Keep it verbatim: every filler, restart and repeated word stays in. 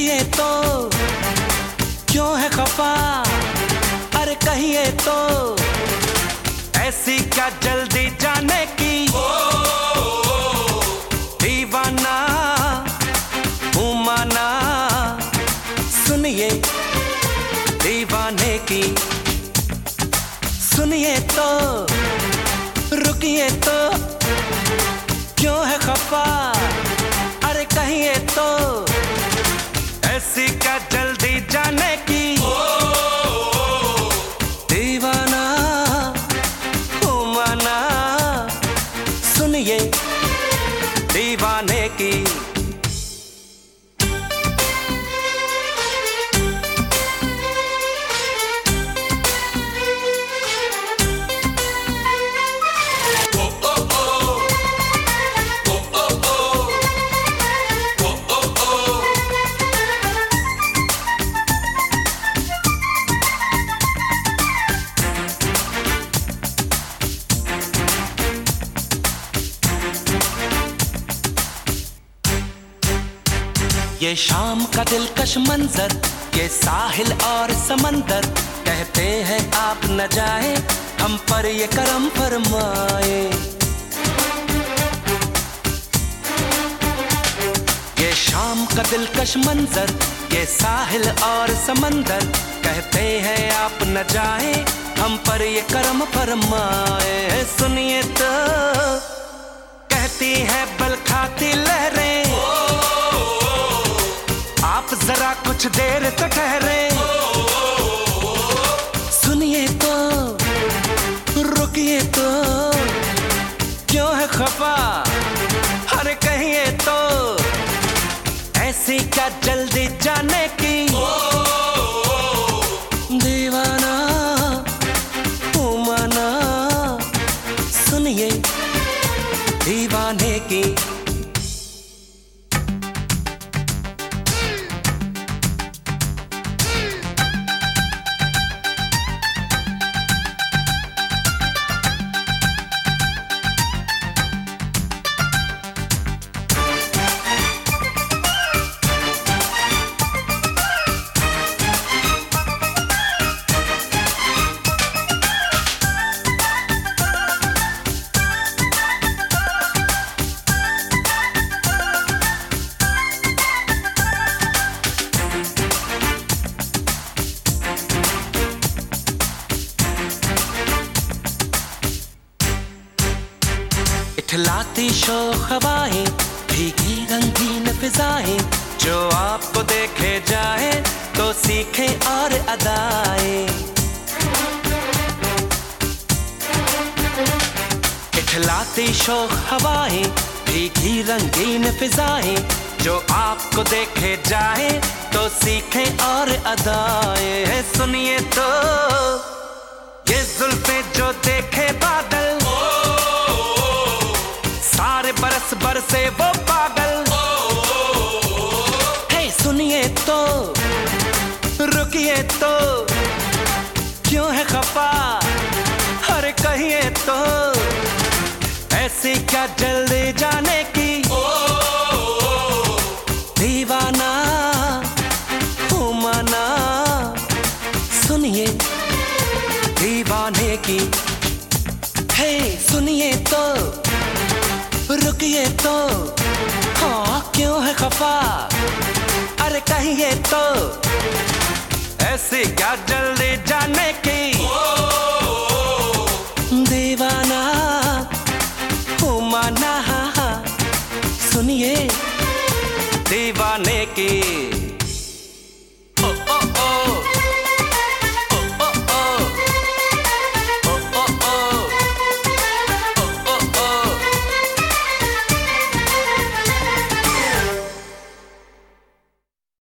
सुनिए तो क्यों है खफा, अरे कहिए तो ऐसी क्या जल्दी जाने की। दीवाना हूँ माना, सुनिए दीवाने की। सुनिए तो रुकिए तो क्यों है खफा, अरे कहिए तो ऐसी क्या जल्दी जाने की। दीवाना हूँ माना, सुनिए दीवाने की। ये शाम का दिलकश मंजर, ये साहिल और समंदर, कहते हैं आप न जाए हम पर ये करम फरमाए। ये शाम का दिलकश मंजर, ये साहिल और समंदर, कहते हैं आप न जाए हम पर ये करम फरमाए। सुनिए तो कहती है बल खाती लहरें, आप जरा कुछ देर तो ठहरे। सुनिए तो रुकिए तो क्यों है खफा, अरे कहिए तो ऐसी क्या जल्दी जाने की। दीवाना हूँ माना, सुनिए दीवाने की। इठलाती शोख हवाएं, भीगी रंगीन फिजाएं, जो आपको देखे जाए तो सीखे और अदाएं। इठलाती शोख हवाएं, भीगी रंगीन फिजाएं, जो आपको देखे जाए तो सीखे और अदाएं। सुनिए तो ये जुल्फे जो देखे बादल, सारे बरस बरसे वो पागल। हे सुनिए तो रुकिए तो क्यों है खफा, अरे कहिए तो ऐसी क्या जल्दी जाने की। दीवाना हूँ माना, सुनिए दीवाने की। हे सुनिए तो रुकिए तो हाँ क्यों है खफा, अरे कहिए तो ऐसी क्या जल्दी जाने की। दीवाना